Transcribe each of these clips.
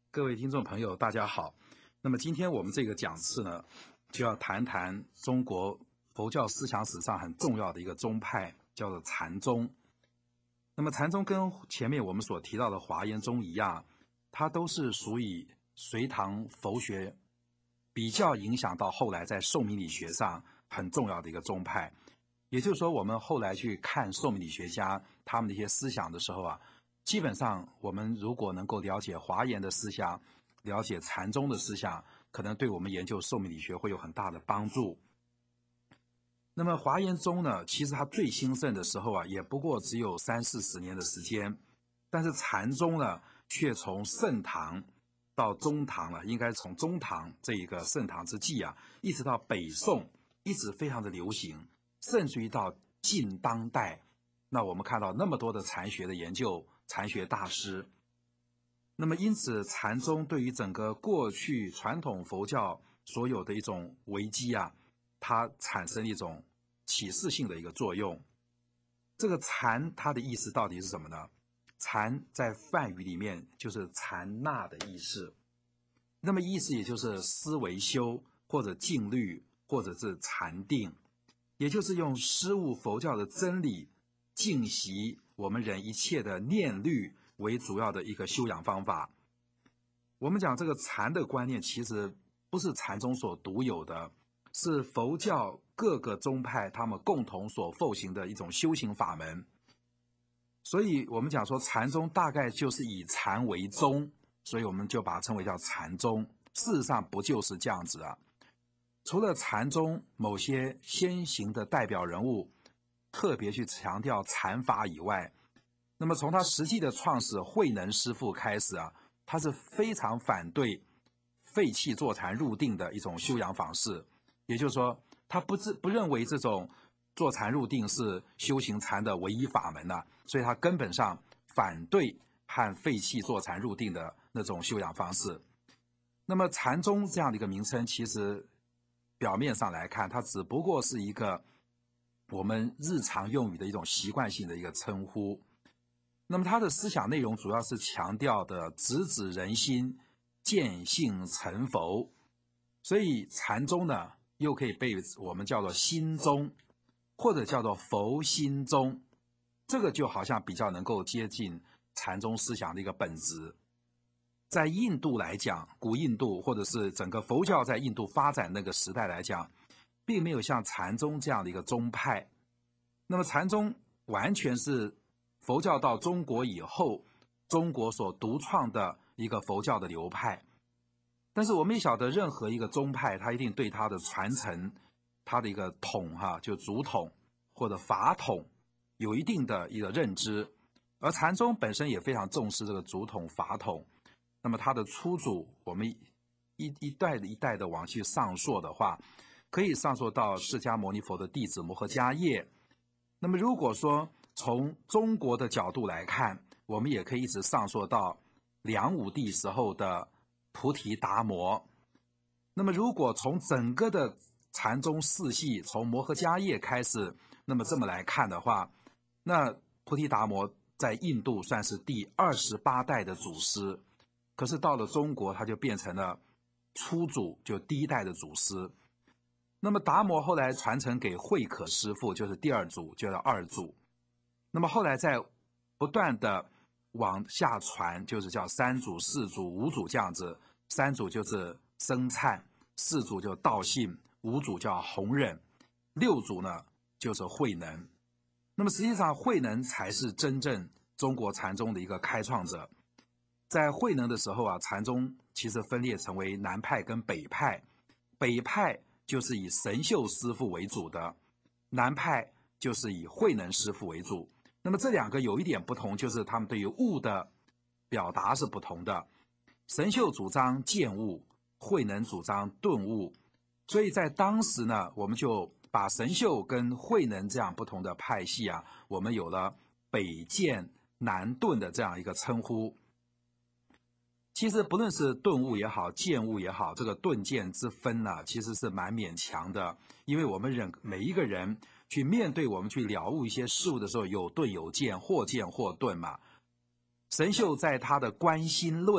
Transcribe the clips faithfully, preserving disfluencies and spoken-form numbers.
各位听众朋友，大家好。那么今天我们这个讲次呢，就要谈谈中国佛教思想史上很重要的一个宗派，叫做禅宗。那么禅宗跟前面我们所提到的华严宗一样，它都是属于隋唐佛学比较影响到后来在宋明理学上很重要的一个宗派。也就是说，我们后来去看宋明理学家他们的一些思想的时候啊，基本上我们如果能够了解华严的思想，了解禅宗的思想，可能对我们研究宋明理学会有很大的帮助。那么华严宗呢，其实它最兴盛的时候啊，也不过只有三四十年的时间，但是禅宗呢，却从盛唐到中唐了，应该从中唐这一个盛唐之际啊，一直到北宋，一直非常的流行，甚至于到近当代，那我们看到那么多的禅学的研究，禅学大师。那么因此禅宗对于整个过去传统佛教所有的一种危机啊，它产生一种启示性的一个作用。这个禅它的意思到底是什么呢？禅在梵语里面就是禅那的意思，那么意思也就是思维修，或者静虑，或者是禅定，也就是用施物佛教的真理净习我们人一切的念虑为主要的一个修养方法。我们讲这个禅的观念其实不是禅宗所独有的，是佛教各个宗派他们共同所奉行的一种修行法门。所以我们讲说禅宗大概就是以禅为宗，所以我们就把它称为叫禅宗。事实上不就是这样子啊？除了禅宗某些先行的代表人物特别去强调禅法以外，那么从他实际的创始慧能师父开始啊，他是非常反对废弃坐禅入定的一种修养方式。也就是说，他不自不认为这种坐禅入定是修行禅的唯一法门啊，所以他根本上反对和废弃坐禅入定的那种修养方式。那么禅宗这样的一个名称，其实表面上来看，它只不过是一个我们日常用语的一种习惯性的一个称呼。那么它的思想内容主要是强调的直指人心，见性成佛。所以禅宗呢，又可以被我们叫做心宗，或者叫做佛心宗，这个就好像比较能够接近禅宗思想的一个本质。在印度来讲，古印度或者是整个佛教在印度发展那个时代来讲，并没有像禅宗这样的一个宗派。那么禅宗完全是佛教到中国以后，中国所独创的一个佛教的流派。但是我们也晓得，任何一个宗派，它一定对它的传承，它的一个统哈，就主统或者法统，有一定的一个认知。而禅宗本身也非常重视这个主统法统。那么它的初祖，我们一一代的一代的往去上溯的话，可以上溯到释迦牟尼佛的弟子摩诃迦叶。那么如果说从中国的角度来看，我们也可以一直上溯到梁武帝时候的菩提达摩。那么如果从整个的禅宗四系，从摩诃迦叶开始，那么这么来看的话，那菩提达摩在印度算是第二十八代的祖师，可是到了中国，他就变成了初祖，就第一代的祖师。那么达摩后来传承给慧可师父，就是第二祖，就叫二祖。那么后来在不断的往下传，就是叫三祖、四祖、五祖这样子。三祖就是僧璨，四祖就道信，五祖叫弘忍，六祖呢就是慧能。那么实际上慧能才是真正中国禅宗的一个开创者。在慧能的时候啊，禅宗其实分裂成为南派跟北派。北派就是以神秀师父为主的，南派就是以慧能师父为主。那么这两个有一点不同，就是他们对于悟的表达是不同的。神秀主张见悟，慧能主张顿悟。所以在当时呢，我们就把神秀跟慧能这样不同的派系啊，我们有了北见南顿的这样一个称呼。其实不论是顿悟也好，见悟也好，这个顿见之分呢、啊，其实是蛮勉强的。因为我们人每一个人去面对我们去了悟一些事物的时候，有顿有见，或见或顿嘛。神秀在他的观心论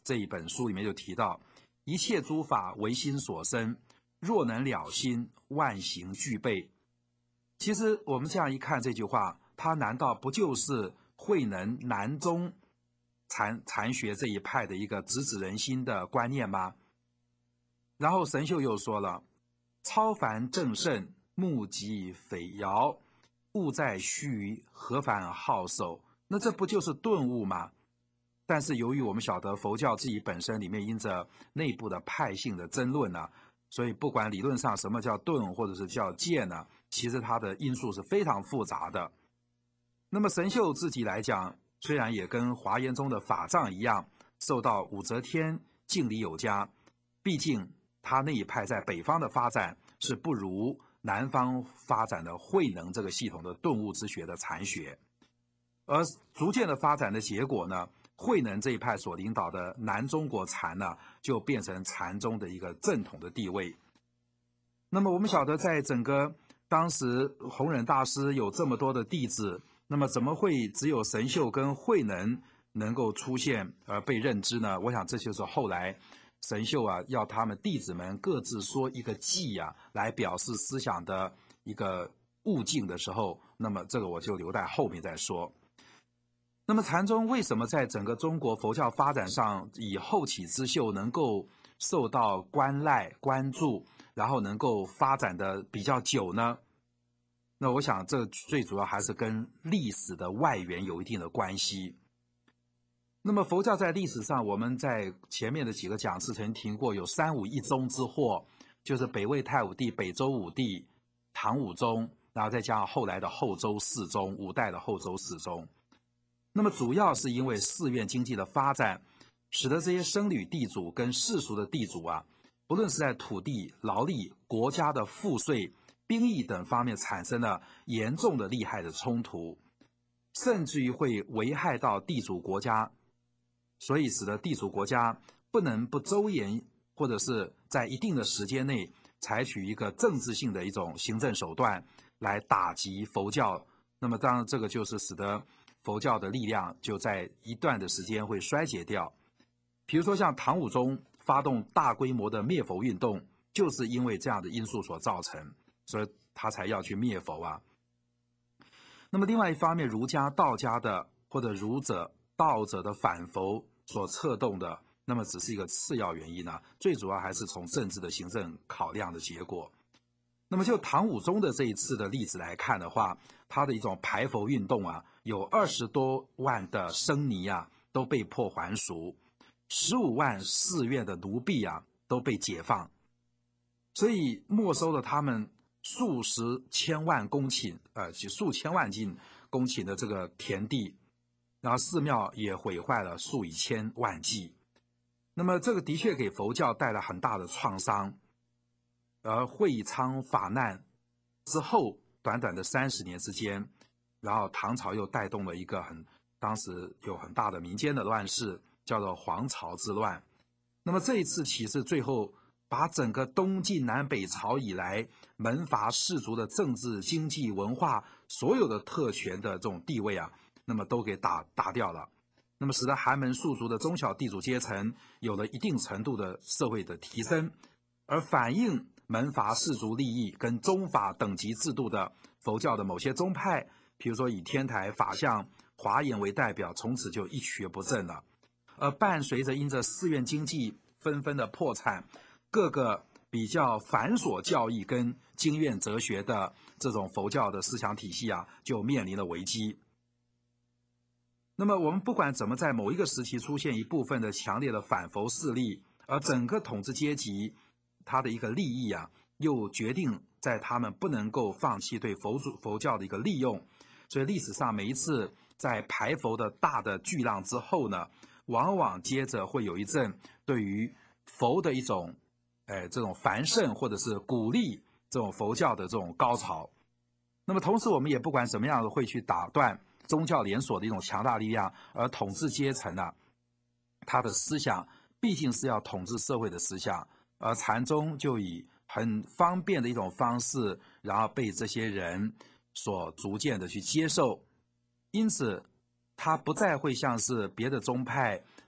这一本书里面就提到，一切诸法唯心所生，若能了心，万行具备。其实我们这样一看这句话，它难道不就是慧能南宗禅禅学这一派的一个直指人心的观念吗？然后神秀又说了，超凡正圣，目极匪遥，物在须臾，何凡好守。那这不就是顿悟吗？但是由于我们晓得佛教自己本身里面因着内部的派性的争论呢、啊，所以不管理论上什么叫顿或者是叫戒呢，其实它的因素是非常复杂的。那么神秀自己来讲，虽然也跟华严宗的法藏一样，受到武则天敬礼有加，毕竟他那一派在北方的发展是不如南方发展的慧能这个系统的顿悟之学的禅学，而逐渐的发展的结果呢，慧能这一派所领导的南中国禅呢，就变成禅宗的一个正统的地位。那么我们晓得，在整个当时弘忍大师有这么多的弟子，那么怎么会只有神秀跟慧能能够出现而被认知呢？我想这就是后来神秀啊要他们弟子们各自说一个偈啊，来表示思想的一个悟境的时候，那么这个我就留在后面再说。那么禅宗为什么在整个中国佛教发展上以后起之秀能够受到关赖关注，然后能够发展的比较久呢？那我想这最主要还是跟历史的外缘有一定的关系。那么佛教在历史上，我们在前面的几个讲次曾提过，有三武一宗之祸，就是北魏太武帝、北周武帝、唐武宗，然后再加上后来的后周世宗，五代的后周世宗。那么主要是因为寺院经济的发展，使得这些僧侣地主跟世俗的地主啊，不论是在土地、劳力、国家的赋税、兵役等方面产生了严重的利害的冲突，甚至于会危害到地主国家，所以使得地主国家不能不周延，或者是在一定的时间内采取一个政治性的一种行政手段来打击佛教。那么当然这个就是使得佛教的力量就在一段的时间会衰竭掉。比如说像唐武宗发动大规模的灭佛运动，就是因为这样的因素所造成，所以他才要去灭佛啊。那么另外一方面，儒家、道家的或者儒者、道者的反佛所策动的，那么只是一个次要原因呢，最主要还是从政治的行政考量的结果。那么就唐武宗的这一次的例子来看的话，他的一种排佛运动啊，有二十多万的僧尼啊都被迫还俗，十五万寺院的奴婢啊都被解放，所以没收了他们数十千万公顷，呃，数千万斤公顷的这个田地，然后寺庙也毁坏了数以千万计。那么这个的确给佛教带来很大的创伤。而会昌法难之后，短短的三十年之间，然后唐朝又带动了一个很当时有很大的民间的乱世，叫做黄巢之乱。那么这一次起是最后把整个东晋南北朝以来门阀士族的政治、经济、文化所有的特权的这种地位啊，那么都给打打掉了。那么使得寒门庶族的中小地主阶层有了一定程度的社会的提升，而反映门阀士族利益跟宗法等级制度的佛教的某些宗派，比如说以天台、法相、华严为代表，从此就一蹶不振了。而伴随着因着寺院经济纷纷的破产，各个比较繁琐教义跟经院哲学的这种佛教的思想体系啊，就面临了危机。那么我们不管怎么在某一个时期出现一部分的强烈的反佛势力，而整个统治阶级他的一个利益啊，又决定在他们不能够放弃对佛祖佛教的一个利用，所以历史上每一次在排佛的大的巨浪之后呢，往往接着会有一阵对于佛的一种，哎，这种繁盛或者是鼓励这种佛教的这种高潮。那么同时我们也不管怎么样的会去打断宗教连锁的一种强大力量，而统治阶层啊，他的思想毕竟是要统治社会的思想。而禅宗就以很方便的一种方式，然后被这些人所逐渐的去接受，因此它不再会像是别的宗派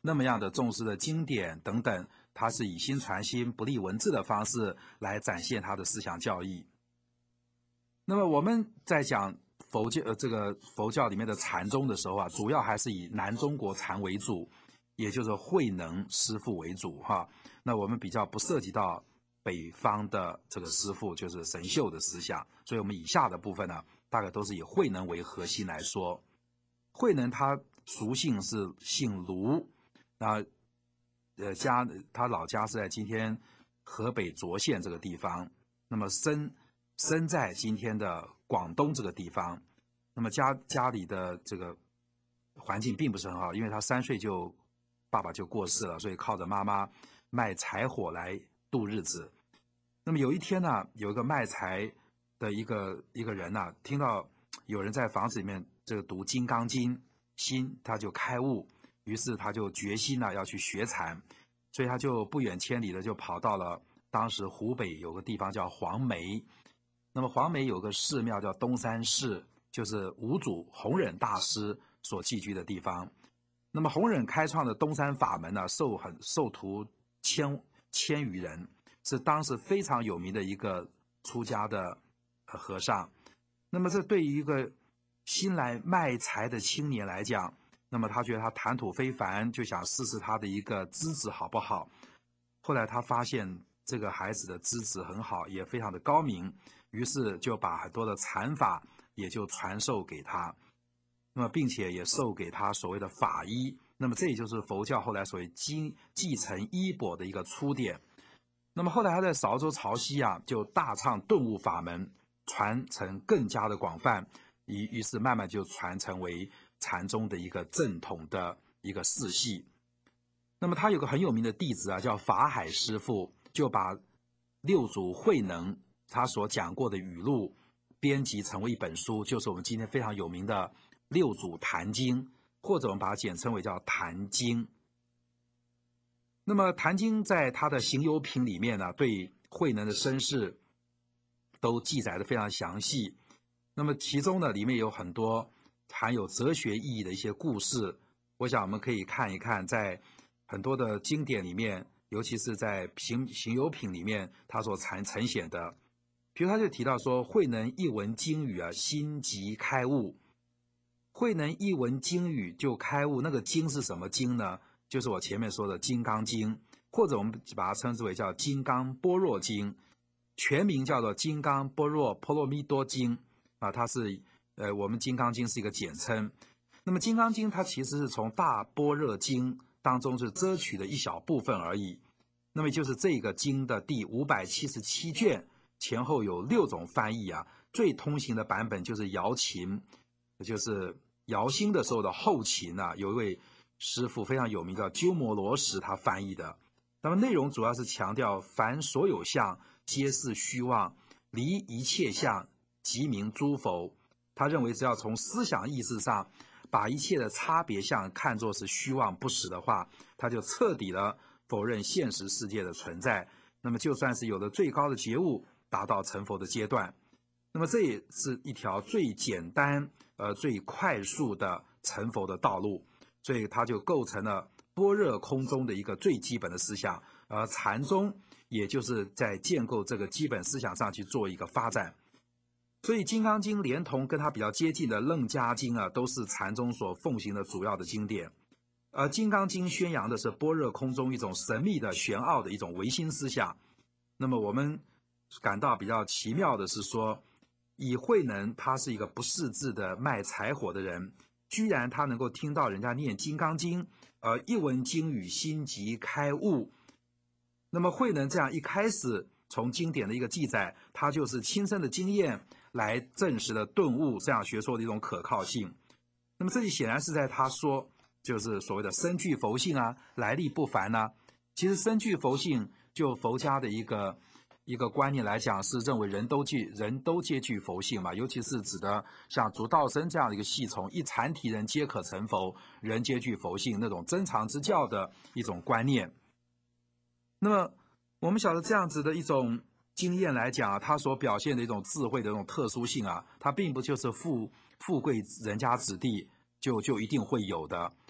那么样的重视的经典等等，他是以心传心、不立文字的方式来展现他的思想教义。那么我们在讲佛教呃这个佛教里面的禅宗的时候啊，主要还是以南中国禅为主，也就是慧能师父为主哈。那我们比较不涉及到北方的这个师父，就是神秀的思想，所以我们以下的部分呢，大概都是以慧能为核心来说。慧能他俗姓是姓卢，那呃家他老家是在今天河北涿县这个地方，那么生生在今天的广东这个地方，那么家家里的这个环境并不是很好，因为他三岁就爸爸就过世了，所以靠着妈妈卖柴火来度日子。那么有一天呢，有一个卖柴的一个一个人呢、啊，听到有人在房子里面这个读《金刚经》，心他就开悟，于是他就决心呢要去学禅，所以他就不远千里的就跑到了当时湖北有个地方叫黄梅。那么黄梅有个寺庙叫东山寺，就是五祖弘忍大师所寄居的地方。那么弘忍开创的东山法门呢，受很受徒千千余人，是当时非常有名的一个出家的和尚。那么这对于一个新来卖柴的青年来讲，那么他觉得他谈吐非凡，就想试试他的一个资质好不好。后来他发现这个孩子的资质很好，也非常的高明，于是就把很多的禅法也就传授给他，那么并且也授给他所谓的法医。那么这也就是佛教后来所谓继继承衣钵的一个出典。那么后来他在韶州潮汐啊，就大唱顿悟法门，传承更加的广泛，于于是慢慢就传承为禅宗的一个正统的一个世系。那么他有个很有名的弟子啊，叫法海师父，就把六祖慧能他所讲过的语录编辑成为一本书，就是我们今天非常有名的六祖坛经，或者我们把它简称为叫坛经。那么坛经在他的行有品里面呢，对慧能的身世都记载的非常详细。那么其中呢，里面有很多含有哲学意义的一些故事，我想我们可以看一看，在很多的经典里面，尤其是在行行有品里面，他所呈呈现的。比如他就提到说，慧能一闻经语啊，心即开悟。慧能一闻经语就开悟，那个经是什么经呢？就是我前面说的《金刚经》，或者我们把它称之为叫《金刚般若经》，全名叫做《金刚般若波罗蜜多经》啊，它是呃我们《金刚经》是一个简称。那么《金刚经》它其实是从《大般若经》当中是遮取的一小部分而已。那么就是这个经的第五百七十七卷，前后有六种翻译啊，最通行的版本就是姚琴，就是姚兴的时候的后秦啊，有一位师父非常有名叫鸠摩罗什，他翻译的。那么内容主要是强调凡所有相皆是虚妄，离一切相即名诸佛。他认为只要从思想意识上把一切的差别相看作是虚妄不实的话，他就彻底的否认现实世界的存在。那么就算是有了最高的觉悟，达到成佛的阶段，那么这也是一条最简单呃最快速的成佛的道路。所以它就构成了般若空中的一个最基本的思想，而禅宗也就是在建构这个基本思想上去做一个发展。所以《金刚经》连同跟它比较接近的《楞伽经》啊，都是禅宗所奉行的主要的经典。而《金刚经》宣扬的是般若空中一种神秘的玄奥的一种唯心思想。那么我们感到比较奇妙的是说，以慧能他是一个不识字的卖柴火的人，居然他能够听到人家念《金刚经》，呃，一闻经语，心即开悟。那么慧能这样一开始从经典的一个记载，他就是亲身的经验来证实了顿悟这样学说的一种可靠性。那么这里显然是在他说，就是所谓的身具佛性啊，来历不凡啊。其实身具佛性，就佛家的一个一个观念来讲，是认为人都具人都皆具佛性嘛，尤其是指的像竺道生这样的一个系统，一禅体人皆可成佛，人皆具佛性，那种真常之教的一种观念。那么我们晓得这样子的一种经验来讲啊，它所表现的一种智慧的一种特殊性啊，它并不就是富富贵人家子弟就就一定会有的，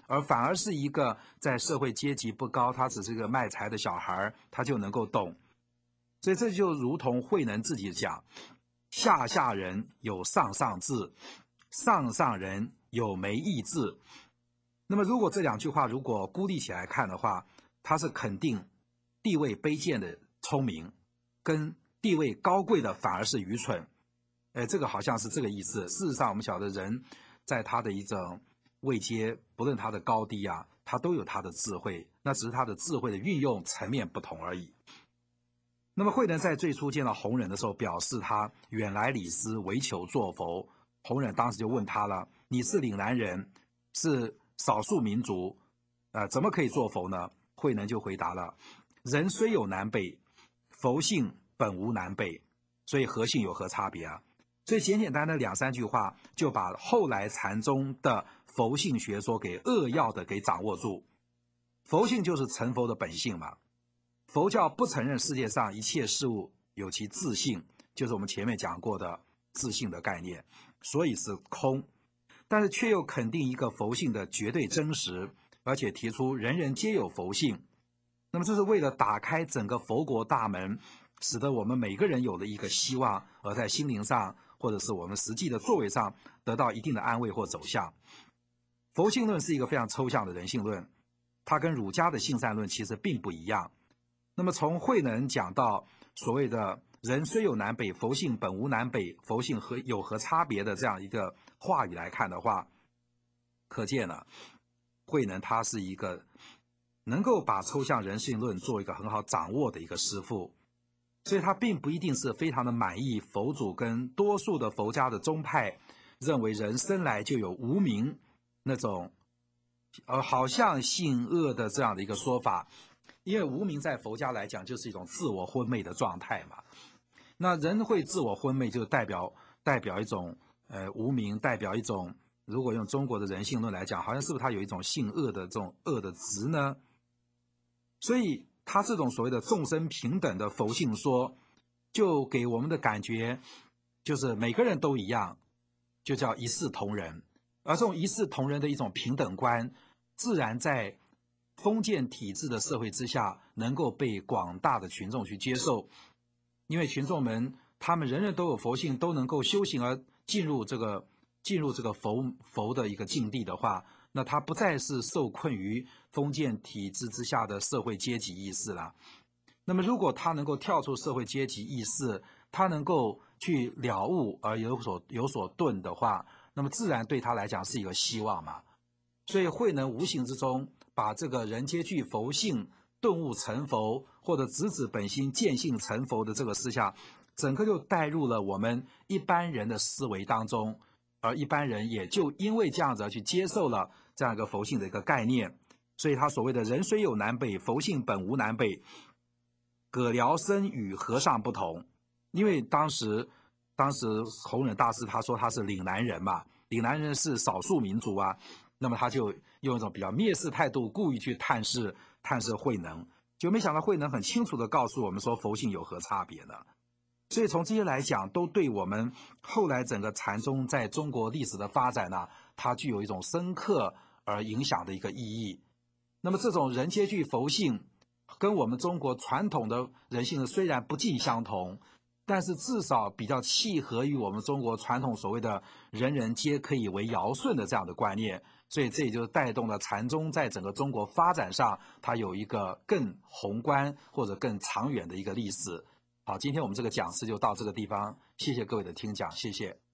而反而是一个在社会阶级不高，他只是个卖柴的小孩，他就能够懂。所以这就如同慧能自己讲，下下人有上上智，上上人有没意智。那么如果这两句话如果孤立起来看的话，他是肯定地位卑贱的聪明，跟地位高贵的反而是愚蠢。哎，这个好像是这个意思。事实上我们晓得人在他的一种位阶，不论他的高低啊，他都有他的智慧，那只是他的智慧的运用层面不同而已。那么慧能在最初见到弘忍的时候，表示他远来礼师，唯求作佛。弘忍当时就问他了，你是岭南人，是少数民族，呃，怎么可以做佛呢？慧能就回答了，人虽有南北，佛性本无南北，所以何性有何差别啊？所以简简单单的两三句话，就把后来禅宗的佛性学说给扼要的给掌握住。佛性就是成佛的本性嘛。佛教不承认世界上一切事物有其自性，就是我们前面讲过的自性的概念，所以是空。但是却又肯定一个佛性的绝对真实，而且提出人人皆有佛性。那么这是为了打开整个佛国大门，使得我们每个人有了一个希望，而在心灵上或者是我们实际的作为上得到一定的安慰或走向。佛性论是一个非常抽象的人性论，它跟儒家的性善论其实并不一样。那么从慧能讲到所谓的人虽有南北，佛性本无南北，佛性何有何差别的这样一个话语来看的话，可见了慧能他是一个能够把抽象人性论做一个很好掌握的一个师父，所以他并不一定是非常的满意佛祖跟多数的佛家的宗派认为人生来就有无明那种呃好像性恶的这样的一个说法。因为无明在佛家来讲就是一种自我昏昧的状态嘛，那人会自我昏昧就代表代表一种呃无明，代表一种，如果用中国的人性论来讲，好像是不是他有一种性恶的这种恶的值呢？所以他这种所谓的众生平等的佛性说，就给我们的感觉就是每个人都一样，就叫一视同仁。而这种一视同仁的一种平等观，自然在封建体制的社会之下能够被广大的群众去接受。因为群众们他们人人都有佛性，都能够修行而进入这个进入这个佛佛的一个境地的话，那他不再是受困于封建体制之下的社会阶级意识了。那么如果他能够跳出社会阶级意识，他能够去了悟而有所有所顿的话，那么自然对他来讲是一个希望嘛。所以慧能无形之中把这个人皆具佛性，顿悟成佛，或者直指本心见性成佛的这个思想，整个就带入了我们一般人的思维当中，而一般人也就因为这样子而去接受了这样一个佛性的一个概念。所以他所谓的人虽有南北，佛性本无南北，葛辽僧与和尚不同。因为当时当时弘忍大师他说他是岭南人嘛，岭南人是少数民族啊，那么他就用一种比较蔑视态度，故意去探视探视慧能，就没想到慧能很清楚地告诉我们说佛性有何差别呢？所以从这些来讲，都对我们后来整个禅宗在中国历史的发展呢，它具有一种深刻而影响的一个意义。那么这种人皆具佛性，跟我们中国传统的人性虽然不尽相同，但是至少比较契合于我们中国传统所谓的人人皆可以为尧舜的这样的观念。所以这也就带动了禅宗在整个中国发展上，它有一个更宏观或者更长远的一个历史。好，今天我们这个讲师就到这个地方，谢谢各位的听讲，谢谢。